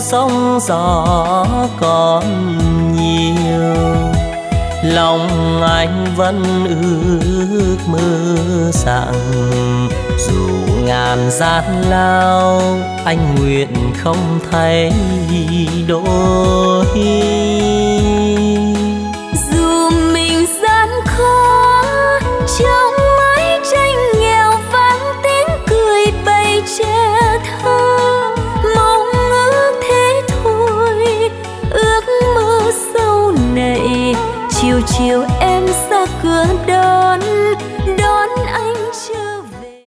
sóng gió còn nhiều, lòng anh vẫn ước mơ rằng dù ngàn gian lao anh nguyện không thay đổi.